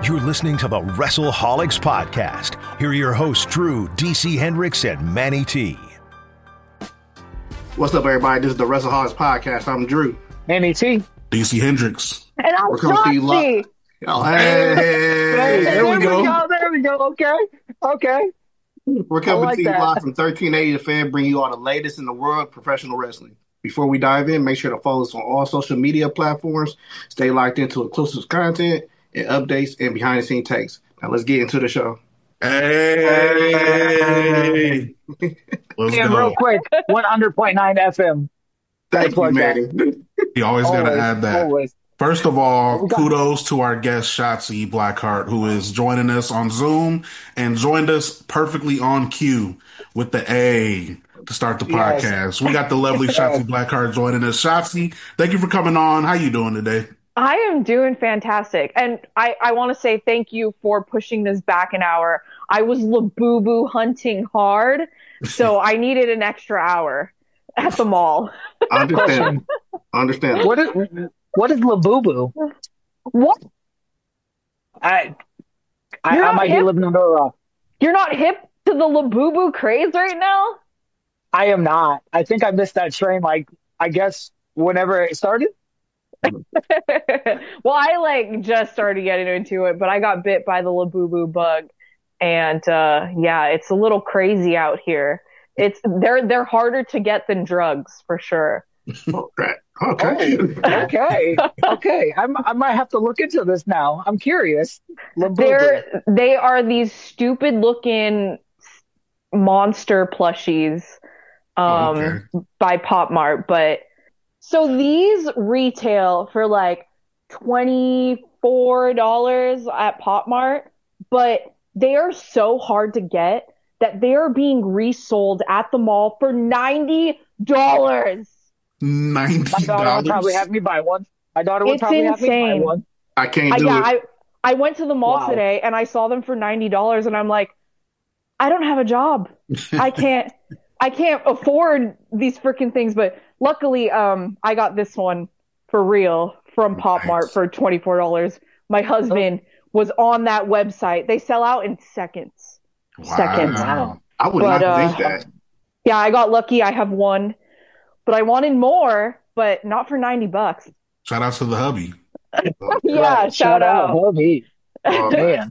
You're listening to the WrestleHolics Podcast. Here are your hosts, Drew, DC Hendricks, and Manny T. What's up, everybody? This is the WrestleHolics Podcast. I'm Drew. Manny T. DC Hendricks. And I'm Shotzi. Oh, hey. There we go. There we go. Okay. We're coming to you live from 1380 The Fan, bringing you all the latest in the world of professional wrestling. Before we dive in, make sure to follow us on all social media platforms. Stay locked into exclusive content and updates and behind-the-scenes takes. Now let's get into the show. Hey! Let's go. Real quick, 100.9 FM. Thank you, Manny. You always got to add that. Always. First of all, kudos to our guest, Shotzi Blackheart, who is joining us on Zoom and joined us perfectly on cue with the A to start the podcast. Yes. We got the lovely Shotzi Blackheart joining us. Shotzi, thank you for coming on. How you doing today? I am doing fantastic. And I want to say thank you for pushing this back an hour. I was Labubu hunting hard, so I needed an extra hour at the mall. Understand. What is Labubu? What? I might be living under a rock. You're not hip to the Labubu craze right now? I am not. I think I missed that train, I guess, whenever it started. Well, I just started getting into it, but I got bit by the Labubu bug, and it's a little crazy out here. They're harder to get than drugs for sure. Okay. I might have to look into this now. I'm curious. They are these stupid looking monster plushies by Pop Mart, but so these retail for $24 at Pop Mart, but they are so hard to get that they are being resold at the mall for $90. $90. My daughter would probably have me buy one. Have me buy one. I can't do it. I went to the mall today and I saw them for $90 and I'm like, I don't have a job. I can't afford these freaking things, but luckily, I got this one for real from Pop Mart for $24. My husband was on that website. They sell out in seconds. Wow. I would not think that. Yeah, I got lucky. I have one, but I wanted more, but not for $90. Shout out to the hubby. Yeah, shout out hubby. Man.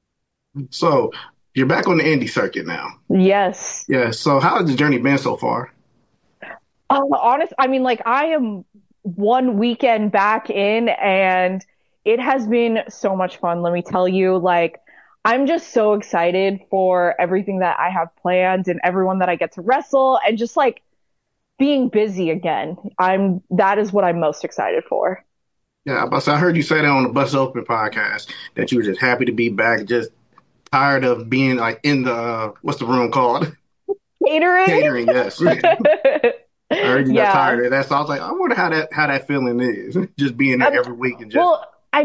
So you're back on the indie circuit now. Yes. Yeah. So how has the journey been so far? Honest, I am one weekend back in and it has been so much fun. Let me tell you, I'm just so excited for everything that I have planned and everyone that I get to wrestle and just being busy again. That is what I'm most excited for. Yeah, I heard you say that on the Bust Open podcast that you were just happy to be back, just tired of being in the what's the room called? Catering, yes. I heard you got tired of that, so I was like, I wonder how that feeling is, just being there every week and just. Well,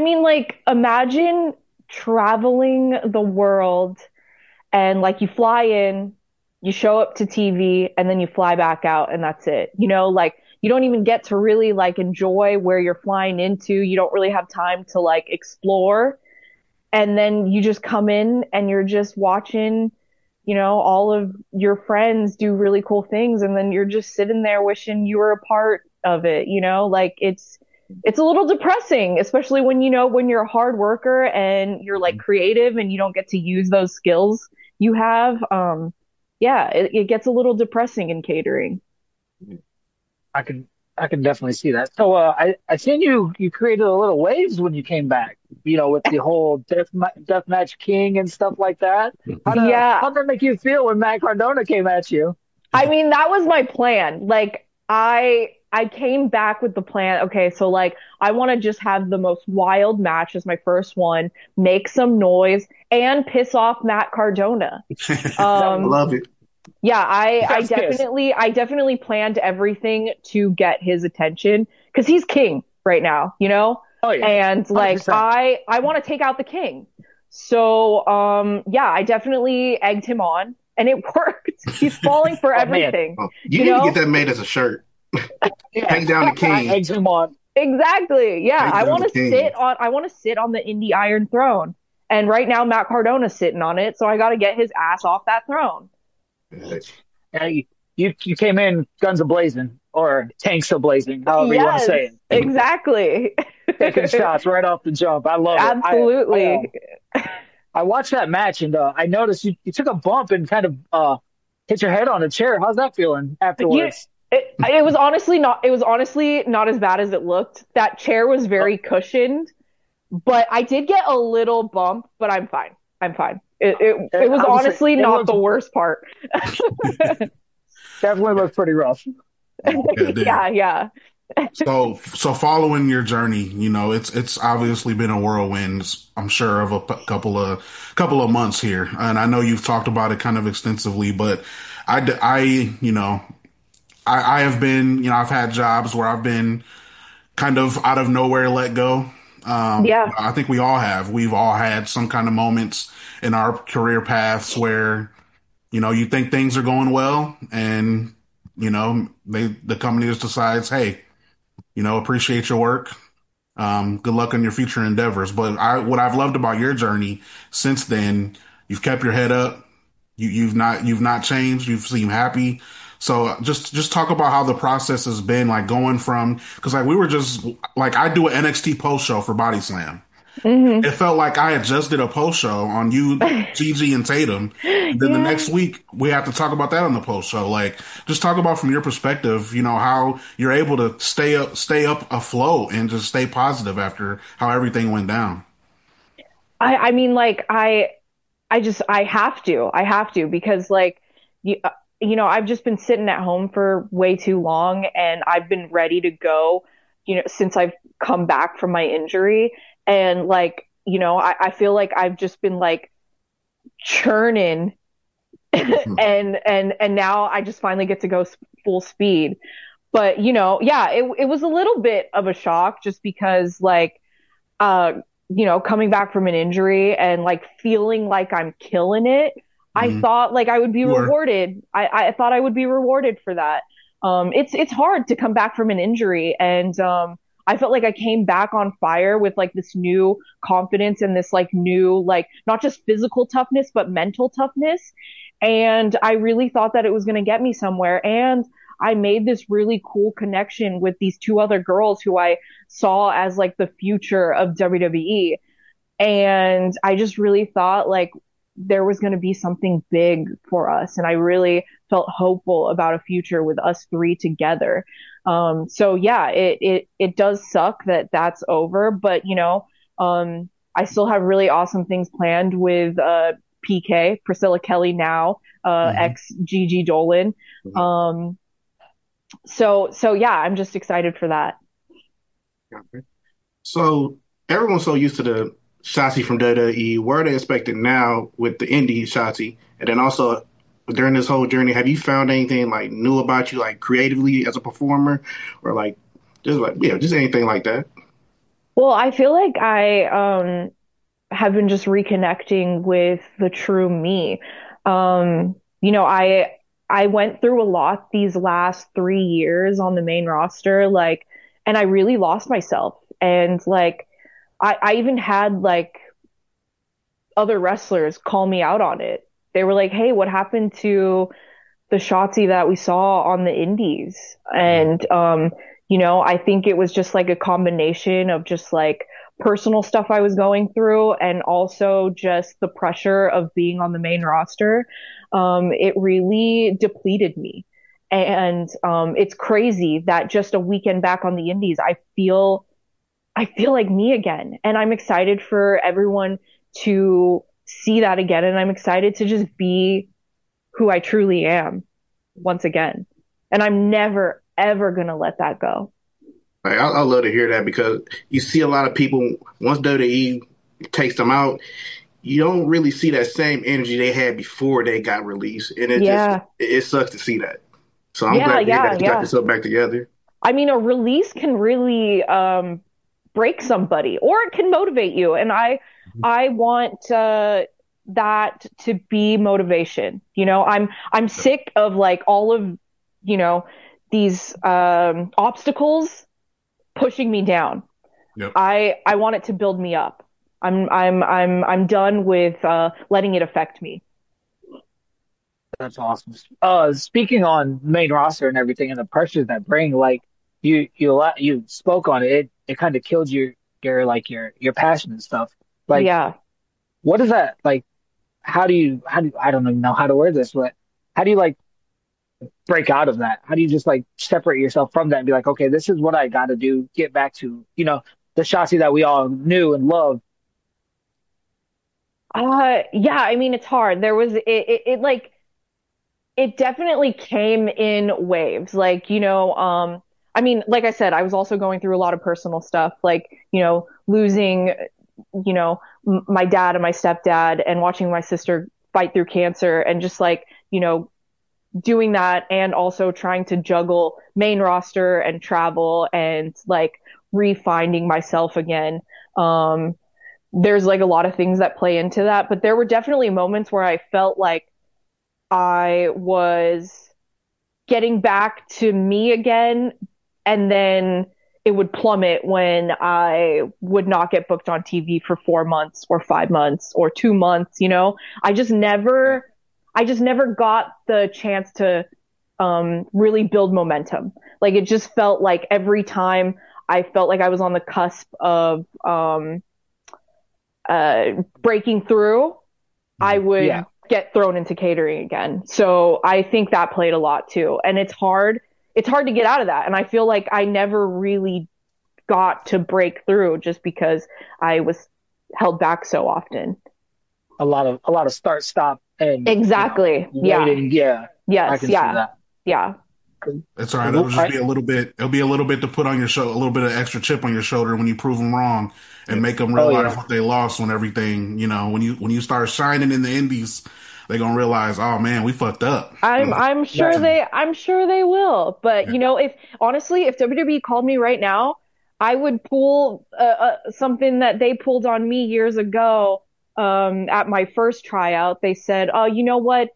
imagine traveling the world and you fly in, you show up to TV, and then you fly back out, and that's it. You don't even get to really enjoy where you're flying into. You don't really have time to explore, and then you just come in and you're just watching. All of your friends do really cool things, and then you're just sitting there wishing you were a part of it. It's a little depressing, especially when you're a hard worker and you're creative and you don't get to use those skills you have. It gets a little depressing in catering. I can definitely see that. So I seen you created a little waves when you came back, with the whole Deathmatch King and stuff like that. How'd that make you feel when Matt Cardona came at you? I mean, that was my plan. I came back with the plan. Okay, so I want to just have the most wild match as my first one, make some noise, and piss off Matt Cardona. Love it. Yeah, I definitely planned everything to get his attention because he's king right now, Oh, yeah. And 100%. I want to take out the king. So I definitely egged him on, and it worked. He's falling for everything. Oh, you need to get that made as a shirt. Hang down the king. I egged him on. Exactly. Yeah, I want to sit on the indie Iron Throne. And right now, Matt Cardona's sitting on it, so I got to get his ass off that throne. Yeah, you came in guns a blazing or tanks a blazing, however you want to say it. Exactly. Taking shots right off the jump. I love it. Absolutely. I watched that match and I noticed you took a bump and kind of hit your head on a chair. How's that feeling afterwards? It was honestly not as bad as it looked. That chair was very cushioned, but I did get a little bump, but I'm fine. It was honestly not the worst part. Definitely looked pretty rough. Yeah. So following your journey, you know, it's obviously been a whirlwind, I'm sure, of a couple of months here. And I know you've talked about it kind of extensively, but I have been, you know, I've had jobs where I've been kind of out of nowhere let go. I think we all have. We've all had some kind of moments in our career paths where, you know, you think things are going well and, you know, the company just decides, hey, you know, appreciate your work. Good luck on your future endeavors. But what I've loved about your journey since then, you've kept your head up. You've not changed. You've seemed happy. So just talk about how the process has been, like going from, cause like we were just like, I do an NXT post show for Body Slam. Mm-hmm. It felt like I had just did a post show on you, Gigi and Tatum. And then the next week we have to talk about that on the post show. Like, just talk about from your perspective, you know, how you're able to stay up afloat and just stay positive after how everything went down. I mean, like, I have to because like, you know, I've just been sitting at home for way too long and I've been ready to go, you know, since I've come back from my injury. And like, you know, I feel like I've just been like churning and now I just finally get to go full speed. But, you know, yeah, it was a little bit of a shock just because like, you know, coming back from an injury and like feeling like I'm killing it. I thought like I would be rewarded. I thought I would be rewarded for that. It's hard to come back from an injury and, I felt like I came back on fire with like this new confidence and this like new, like not just physical toughness, but mental toughness. And I really thought that it was going to get me somewhere. And I made this really cool connection with these two other girls who I saw as like the future of WWE. And I just really thought like there was going to be something big for us. And I really felt hopeful about a future with us three together. So yeah, it does suck that that's over, but you know, I still have really awesome things planned with, PK, Priscilla Kelly now, ex Gigi Dolan. So yeah, I'm just excited for that. So everyone's so used to the Shotzi from WWE. What are they expecting now with the indie Shotzi? And then also during this whole journey, have you found anything like new about you, like creatively as a performer, or like just anything like that? Well, I feel like I have been just reconnecting with the true me. You know, I went through a lot these last 3 years on the main roster, like, and I really lost myself. And like, I even had like other wrestlers call me out on it. They were like, hey, what happened to the Shotzi that we saw on the indies? And, you know, I think it was just like a combination of just like personal stuff I was going through and also just the pressure of being on the main roster. It really depleted me. And, it's crazy that just a weekend back on the indies, I feel like me again. And I'm excited for everyone to see that again. And I'm excited to just be who I truly am once again. And I'm never, ever going to let that go. Like, I love to hear that because you see a lot of people, once WWE takes them out, you don't really see that same energy they had before they got released. And it sucks to see that. So I'm glad you guys got yourself back together. I mean, a release can really break somebody or it can motivate you. And I want that to be motivation. You know, I'm sick of like all of, you know, these obstacles pushing me down. Yep. I want it to build me up. I'm done with letting it affect me. That's awesome. Speaking on main roster and everything and the pressures that bring, like you spoke on it. It kind of killed your passion and stuff. Like, Yeah. what is that like? How do you, I don't even know how to word this, but how do you like break out of that? How do you just like separate yourself from that and be like, okay, this is what I got to do, get back to, the Shotzi that we all knew and loved. Yeah, I mean it's hard. There was it like it definitely came in waves. Like, I mean, like I said, I was also going through a lot of personal stuff, like, losing, my dad and my stepdad and watching my sister fight through cancer and just like, doing that and also trying to juggle main roster and travel and like refinding myself again. There's like a lot of things that play into that, but there were definitely moments where I felt like I was getting back to me again, and then it would plummet when I would not get booked on TV for 4 months or 5 months or 2 months, I just never got the chance to really build momentum. Like it just felt like every time I felt like I was on the cusp of breaking through, I would get thrown into catering again. So I think that played a lot too. And it's hard to get out of that. And I feel like I never really got to break through just because I was held back so often. A lot of start, stop, and exactly. Waiting. Yeah. Yes. I can see that. Yeah. It's all right. It'll just be a little bit. It'll be a little bit to put on your show, a little bit of extra chip on your shoulder when you prove them wrong and make them realize what they lost when everything. When you start shining in the indies, they're gonna realize, oh man, we fucked up. I'm sure they will. But if WWE called me right now, I would pull something that they pulled on me years ago. At my first tryout, they said, "Oh, you know what?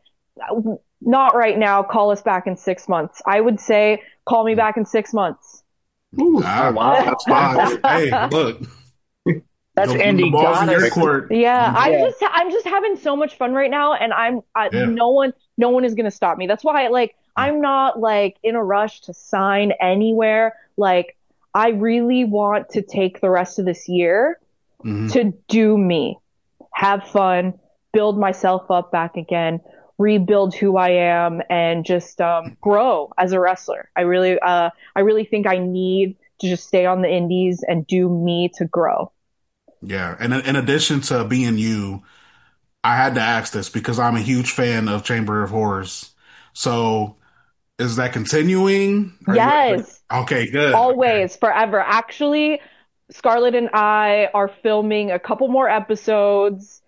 Not right now. Call us back in 6 months." I would say, "Call me back in 6 months." Ooh, wow, that's fine. Hey, look. That's Andy Goddard. Yeah, I'm just having so much fun right now, and no one is gonna stop me. That's why, I'm not in a rush to sign anywhere. Like, I really want to take the rest of this year to do me, have fun, build myself up back again, rebuild who I am, and just grow as a wrestler. I really think I need to just stay on the indies and do me to grow. Yeah, and in addition to being you, I had to ask this because I'm a huge fan of Chamber of Horrors. So, is that continuing? Yes. Okay, good. Always, forever. Actually, Scarlett and I are filming a couple more episodes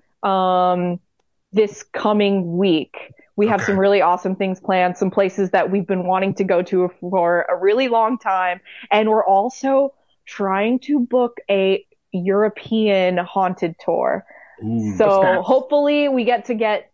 this coming week. We have some really awesome things planned, some places that we've been wanting to go to for a really long time. And we're also trying to book a European haunted tour. Ooh, so hopefully we get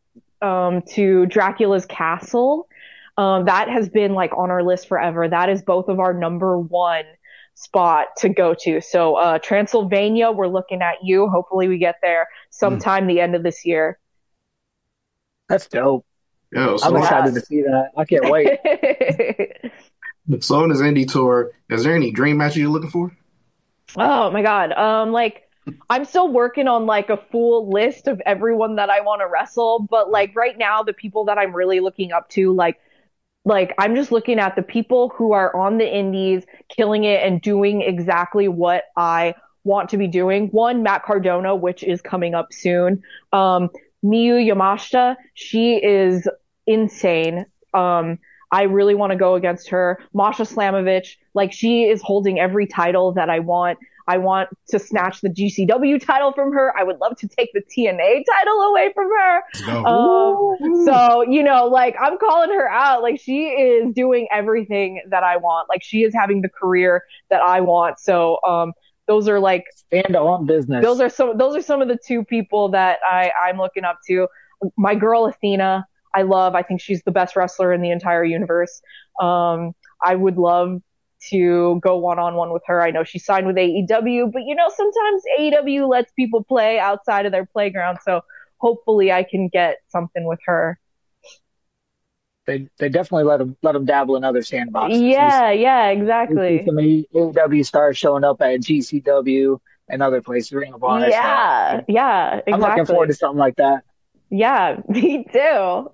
to Dracula's Castle. That has been on our list forever. That is both of our number one spot to go to. So Transylvania, we're looking at you. Hopefully we get there sometime the end of this year. That's dope. Yo, I'm excited to see that. I can't wait. So on this indie tour, is there any dream matches you're looking for? Oh my God. I'm still working on a full list of everyone that I want to wrestle, but right now the people that I'm really looking up to, I'm just looking at the people who are on the indies, killing it and doing exactly what I want to be doing. One, Matt Cardona, which is coming up soon. Miyu Yamashita, she is insane. I really want to go against her. Masha Slamovich, she is holding every title that I want. I want to snatch the GCW title from her. I would love to take the TNA title away from her. So, I'm calling her out. She is doing everything that I want. She is having the career that I want. So, those are stand on business. Those are some of the two people that I'm looking up to. My girl Athena, I think she's the best wrestler in the entire universe. I would love to go one-on-one with her. I know she signed with AEW, but sometimes AEW lets people play outside of their playground. So hopefully I can get something with her. They definitely let them dabble in other sandboxes. Yeah, exactly. Some AEW stars showing up at GCW and other places, Ring of Honor. Yeah, exactly. I'm looking forward to something like that. Yeah, me too.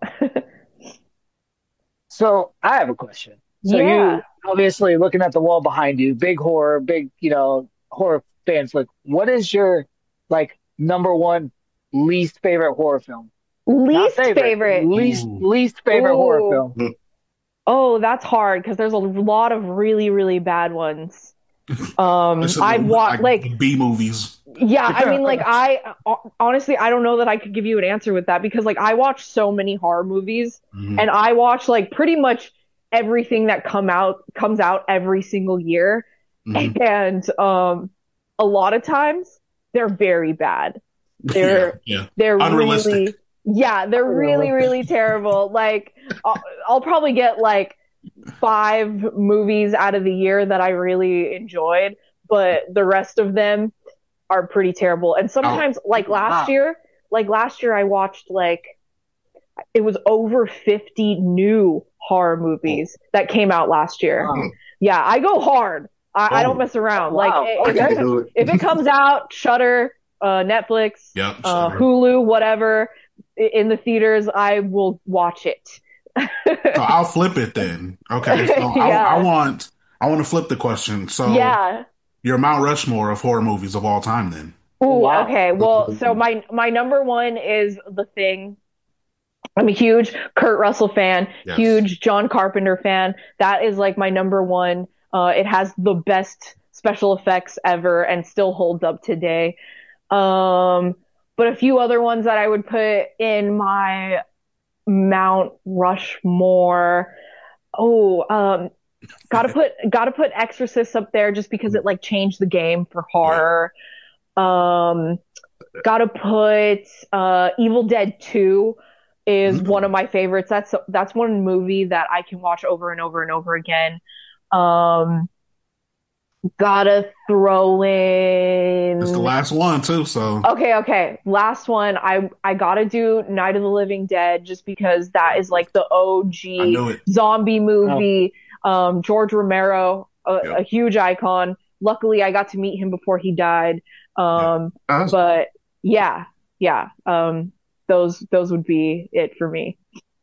So I have a question. So you obviously looking at the wall behind you, big horror, horror fan flick. What is your number one least favorite horror film? Least favorite horror film. Oh, that's hard because there's a lot of really, really bad ones. I've watched B movies. Yeah, I mean, I honestly, I don't know that I could give you an answer with that because I watch so many horror movies and I watch pretty much everything that comes out every single year, and a lot of times they're very bad. They're unrealistic. Really, they're really, really terrible. I'll probably get 5 movies out of the year that I really enjoyed, but the rest of them are pretty terrible. And sometimes, last year I watched it was over 50 new horror movies that came out last year. Wow. Yeah, I go hard. I don't mess around. Wow. If it comes out, Shudder, Netflix, Hulu, whatever, in the theaters, I will watch it. So I'll flip it then. Okay. So I want to flip the question. So your Mount Rushmore of horror movies of all time then. Ooh, wow. Okay. Well, so my number one is The Thing. I'm a huge Kurt Russell fan, huge John Carpenter fan. That is my number one. It has the best special effects ever and still holds up today. But a few other ones that I would put in my Mount Rushmore. Gotta put Exorcist up there just because it changed the game for horror. Gotta put Evil Dead 2 is one of my favorites. That's one movie that I can watch over and over and over again. Gotta throw in. It's the last one too, so. Okay. Last one. I gotta do Night of the Living Dead just because that is the OG zombie movie. George Romero, a huge icon. Luckily, I got to meet him before he died. But yeah. Those would be it for me.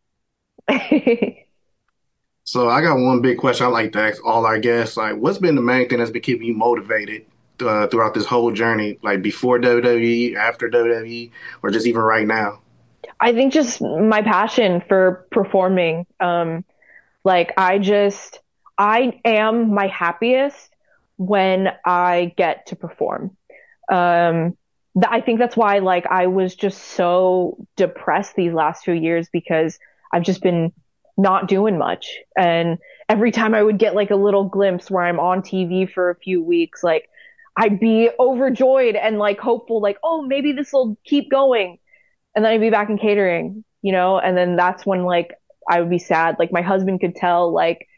So I got one big question I like to ask all our guests. What's been the main thing that's been keeping you motivated throughout this whole journey? Before WWE, after WWE, or just even right now? I think just my passion for performing. I am my happiest when I get to perform. I think that's why I was just so depressed these last few years because I've just been not doing much. And every time I would get a little glimpse where I'm on TV for a few weeks, I'd be overjoyed and hopeful, oh, maybe this will keep going. And then I'd be back in catering, and then that's when I would be sad. My husband could tell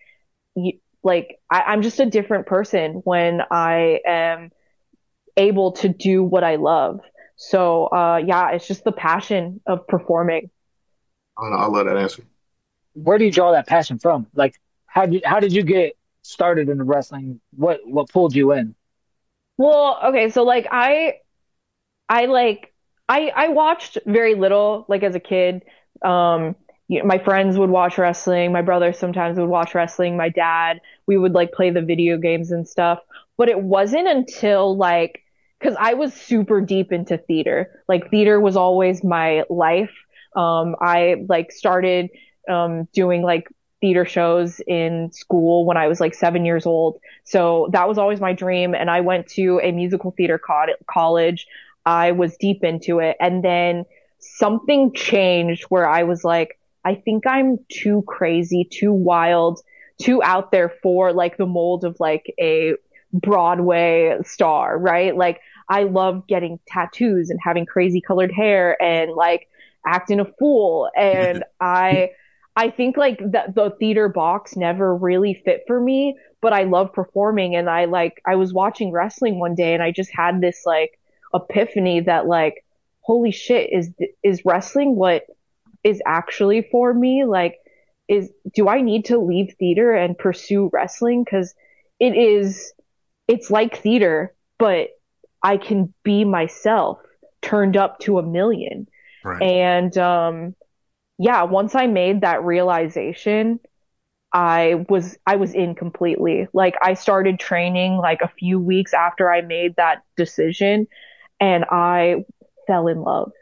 I'm just a different person when I am able to do what I love. So, it's just the passion of performing. I love that answer. Where do you draw that passion from? How did you get started in wrestling? What pulled you in? Well, okay, so I watched very little as a kid. My friends would watch wrestling. My brother sometimes would watch wrestling. My dad, we would play the video games and stuff. But it wasn't until because I was super deep into theater. Theater was always my life. I started doing theater shows in school when I was 7 years old. So that was always my dream. And I went to a musical theater college. I was deep into it. And then something changed where I was I think I'm too crazy, too wild, too out there for the mold of a Broadway star, right? I love getting tattoos and having crazy colored hair and acting a fool. And I think the theater box never really fit for me, but I love performing. And I was watching wrestling one day and I just had this like epiphany that like, holy shit, is wrestling what is actually for me? Like, do I need to leave theater and pursue wrestling? Because it's like theater, but I can be myself turned up to 1,000,000. Right. And yeah, once I made that realization, I was in completely. Like I started training like a few weeks after I made that decision and I fell in love.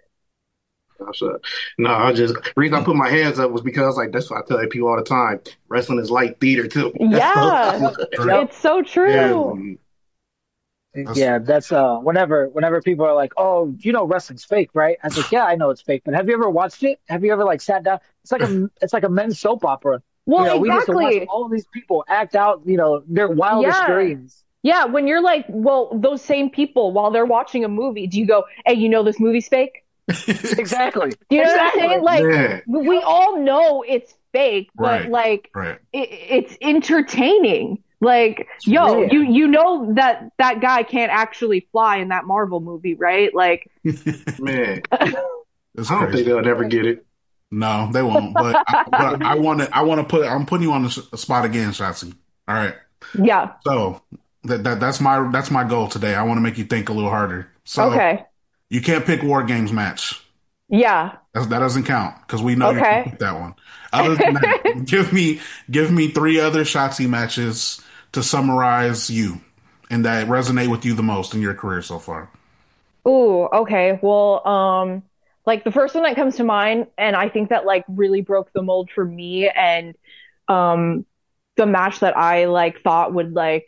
No, the reason I put my hands up was because like that's what I tell people all the time. Wrestling is like theater too. Yeah, it's so true. Yeah, that's whenever people are like, "Oh, you know wrestling's fake, right?" I was like, "Yeah, I know it's fake, but have you ever watched it? Have you ever like sat down? It's like a men's soap opera. Well, we just exactly. watch all of these people act out, their wildest dreams." Yeah, when you're like, well, those same people while they're watching a movie, do you go, "Hey, you know this movie's fake?" Exactly. You know what I'm saying? Like we all know it's fake, but like it's entertaining. Like, yo, you know that guy can't actually fly in that Marvel movie, right? Like, man, I don't think they'll never get it. No, they won't. But I'm putting you on the spot again, Shotzi. All right. Yeah. So that's my goal today. I want to make you think a little harder. So okay. You can't pick War Games match. Yeah. That doesn't count because we know you can pick that one. Other than that, give me 3 other Shotzi matches to summarize you and that resonate with you the most in your career so far. Ooh, okay. Well, like the first one that comes to mind, and I think that like really broke the mold for me, and the match that I like thought would like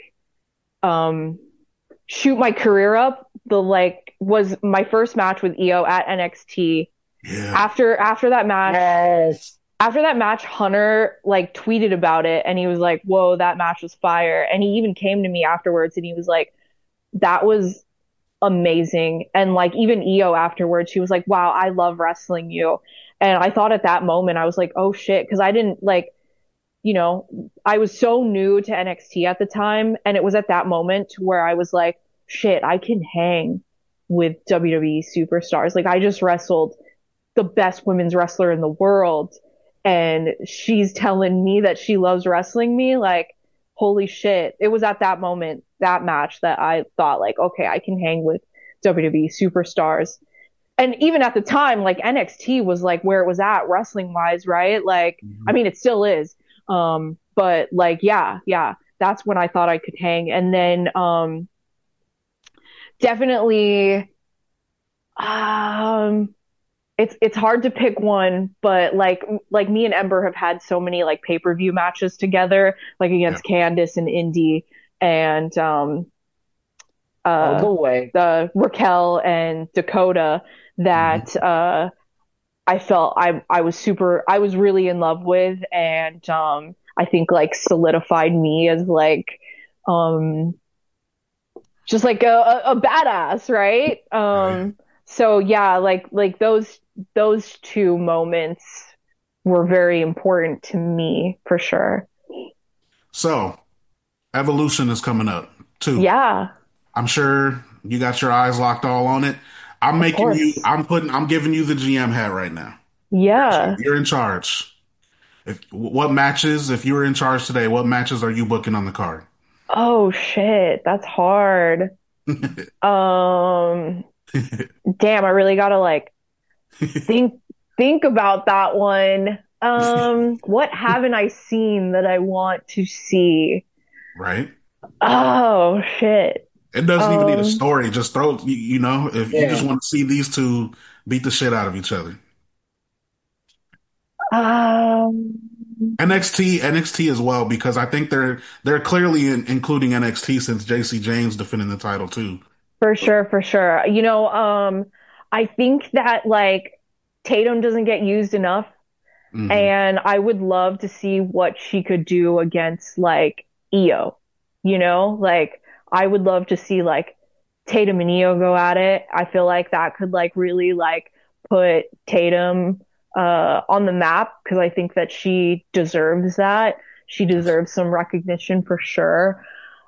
shoot my career up, was my first match with Io at NXT. Yeah. After that match, yes. After that match, Hunter like tweeted about it and he was like, "Whoa, that match was fire." And he even came to me afterwards and he was like, "That was amazing." And like even Io afterwards, she was like, "Wow, I love wrestling you." And I thought at that moment, I was like, "Oh shit," because I didn't like, I was so new to NXT at the time, and it was at that moment where I was like, "Shit, I can hang with WWE superstars." Like I just wrestled the best women's wrestler in the world, and she's telling me that she loves wrestling me. Like, holy shit. It was at that moment, that match, that I thought like, okay, I can hang with WWE superstars. And even at the time, like NXT was like where it was at wrestling wise, right? Like, I mean, it still is. But like, yeah, that's when I thought I could hang. And then, definitely, it's hard to pick one, but like me and Ember have had so many like pay-per-view matches together, like against Candice and Indy and the Raquel and Dakota, that I felt I was really in love with, and I think like solidified me as like just like a badass, right? So yeah, like those 2 moments were very important to me for sure. So, Evolution is coming up too. Yeah. I'm sure you got your eyes locked all on it. I'm giving you the GM hat right now. Yeah. You're in charge. If you were in charge today, what matches are you booking on the card? Oh shit, that's hard. Damn, I really gotta like think about that one. What haven't I seen that I want to see? Right. Oh shit. It doesn't even need a story. Just throw, if you just want to see these 2 beat the shit out of each other. NXT as well, because I think they're clearly including NXT since JC James defending the title too. For sure. I think that like Tatum doesn't get used enough, and I would love to see what she could do against like Io. Like I would love to see like Tatum and Io go at it. I feel like that could like really like put Tatum on the map, because I think that she deserves that. She deserves some recognition for sure.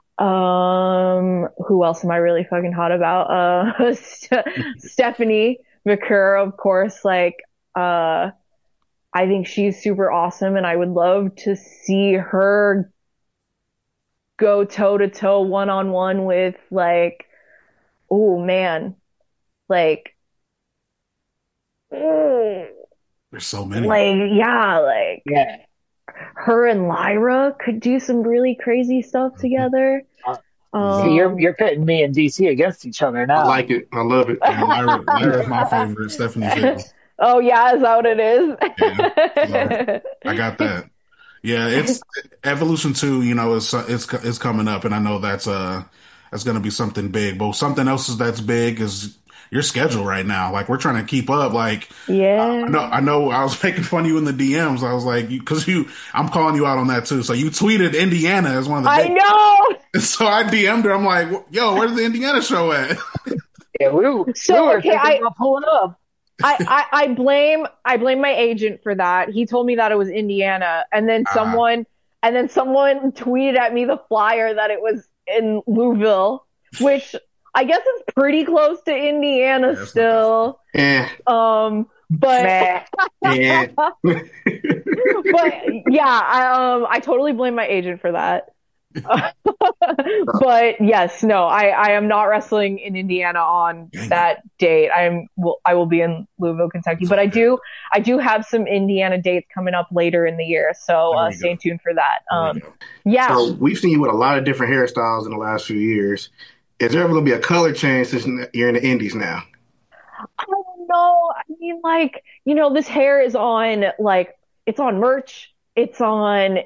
Who else am I really fucking hot about? Stephanie McCurry, of course. Like, I think she's super awesome, and I would love to see her go toe to toe, one on one with like, oh man, like, there's so many. Like, yeah. Her and Lyra could do some really crazy stuff together. You're pitting me and DC against each other now. I like it. I love it. Yeah, Lyra's my favorite. Stephanie's favorite. Oh yeah, is that what it is? Yeah, I got that. Yeah, it's Evolution 2. You know, it's coming up, and I know that's going to be something big. But something else that's big is your schedule right now. Like, we're trying to keep up. Like, yeah, I know. I was making fun of you in the DMs. I was like, because I'm calling you out on that too. So you tweeted Indiana as one of the. I know. So I DM'd her. I'm like, yo, where's the Indiana show at? Yeah, we were thinking about pulling up. I blame my agent for that. He told me that it was Indiana, and then someone tweeted at me the flyer that it was in Louisville, which I guess is pretty close to Indiana still. Yeah. But yeah. but yeah, I totally blame my agent for that. But yes, no, I am not wrestling in Indiana on that date. I will be in Louisville, Kentucky, but I do have some Indiana dates coming up later in the year, so stay tuned for that. Yeah. So we've seen you with a lot of different hairstyles in the last few years. Is there ever going to be a color change since you're in the Indies now? I don't know. I mean, like, you know, this hair is on, like, it's on merch. It's on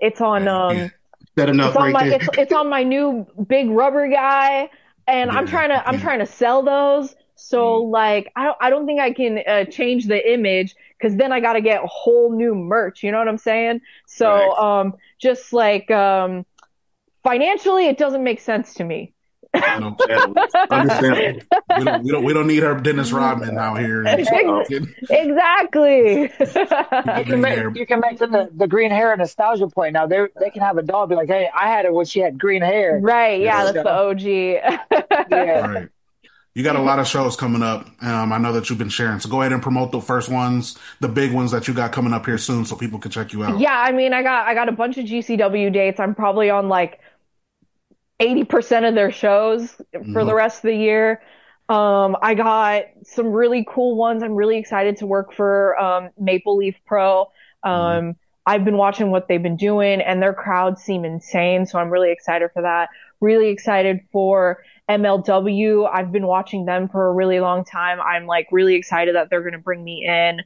it's on my new big rubber guy, and I'm trying to sell those. So like, I don't think I can change the image, because then I got to get a whole new merch. You know what I'm saying? So just like financially, it doesn't make sense to me. Understandable. We don't need her Dennis Rodman out here. Exactly. You can make the green hair a nostalgia point. Now they can have a doll be like, hey, I had it when she had green hair. Right. Yeah, that's the OG. Yeah. Right. You got a lot of shows coming up. I know that you've been sharing. So go ahead and promote the first ones, the big ones that you got coming up here soon, so people can check you out. Yeah, I mean, I got a bunch of GCW dates. I'm probably on like 80% of their shows for the rest of the year. I got some really cool ones. I'm really excited to work for Maple Leaf Pro. I've been watching what they've been doing, and their crowds seem insane, so I'm really excited for that. Really excited for MLW. I've been watching them for a really long time. I'm like really excited that they're going to bring me in.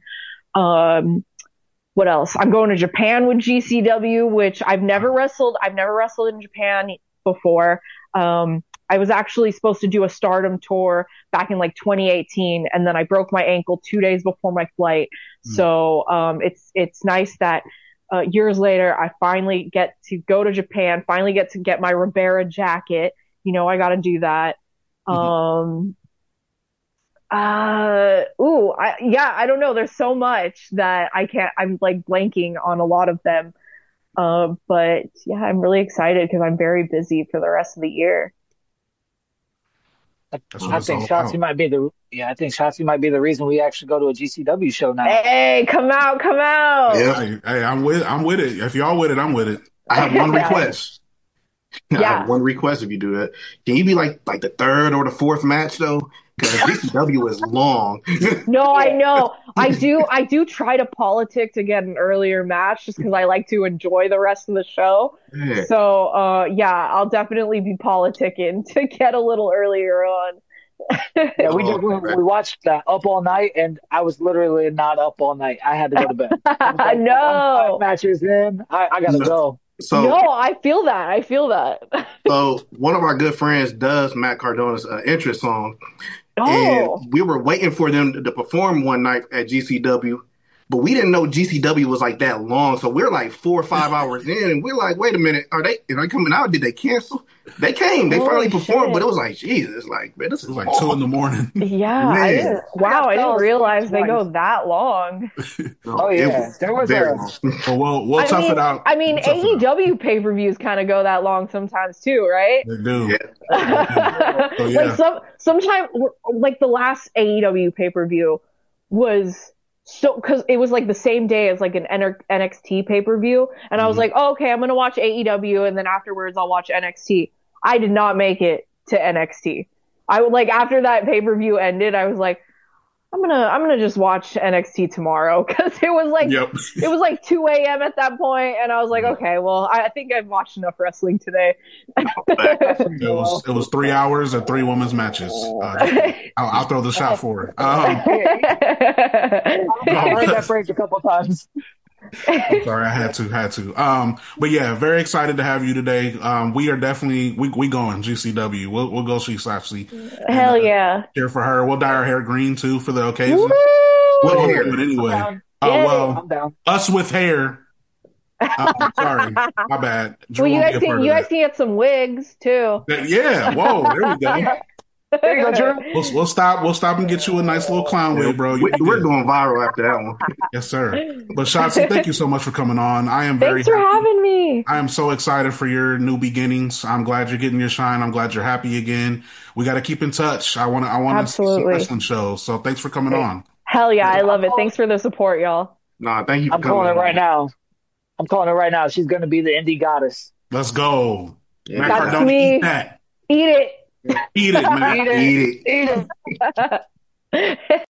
What else? I'm going to Japan with GCW, which I've never wrestled. I've never wrestled in Japan before. I was actually supposed to do a Stardom tour back in like 2018, and then I broke my ankle 2 days before my flight. So it's nice that years later I finally get to go to Japan, finally get to get my Ribera jacket. You know, I got to do that. I don't know. There's so much that I'm like blanking on a lot of them. But yeah, I'm really excited because I'm very busy for the rest of the year. I think Shotzi might be the reason we actually go to a GCW show now. Hey, come out. Yeah. Hey, I'm with it. If y'all with it, I'm with it. I have one request. I have one request if you do that. Can you be like the third or the fourth match though? Because GCW is long. No, I know. I do try to politic to get an earlier match just because I like to enjoy the rest of the show. Yeah. So, I'll definitely be politicking to get a little earlier on. Yeah, we watched Up All Night, and I was literally not up all night. I had to go to bed. Like, no. 5 matches in, I gotta go. So, no, I feel that. So one of our good friends does Matt Cardona's entrance song. Oh. And we were waiting for them to perform one night at GCW, But we didn't know GCW was like that long. So we're like 4 or 5 hours in, and we're like, wait a minute, are they coming out? Did they cancel? They came. They finally performed, but it was like, Jesus, like, man, this is like 2 a.m. Yeah. I didn't realize they go that long. Oh, yeah. There was Well, we'll tough it out. I mean, AEW pay-per-views kind of go that long sometimes too, right? They do. Yeah. So, yeah. Like sometimes, like the last AEW pay-per-view was because it was like the same day as like an NXT pay-per-view, and I was like, oh, okay, I'm gonna watch AEW, and then afterwards I'll watch NXT. I did not make it to NXT. I would like after that pay-per-view ended, I was like, I'm gonna just watch NXT tomorrow because it was like 2 a.m. at that point, and I was like, okay, well, I think I've watched enough wrestling today. It was 3 hours of 3 women's matches. I'll throw the shot for it. I heard that phrase a couple times. I'm sorry, I had to. But yeah, very excited to have you today. We are definitely we going GCW. We'll go see Slapsy. Hell yeah! Cheer for her. We'll dye our hair green too for the occasion. We'll do it anyway. I'm down. Us with hair. Sorry, my bad. Drew, well, you guys can get some wigs too. Yeah. Whoa. There we go. There you go, Drew. We'll stop and get you a nice little clown wig, bro. We're going viral after that one. Yes, sir. But Shotzi, thank you so much for coming on. I am Thanks for having me. I am so excited for your new beginnings. I'm glad you're getting your shine. I'm glad you're happy again. We got to keep in touch. I want to see some wrestling shows. So thanks for coming on. Hell yeah, I love it. Thanks for the support, y'all. Nah, thank you. I'm calling it right now. She's going to be the indie goddess. Let's go. Yeah. That's me. Eat that. Eat it. Eat it, man. Eat it.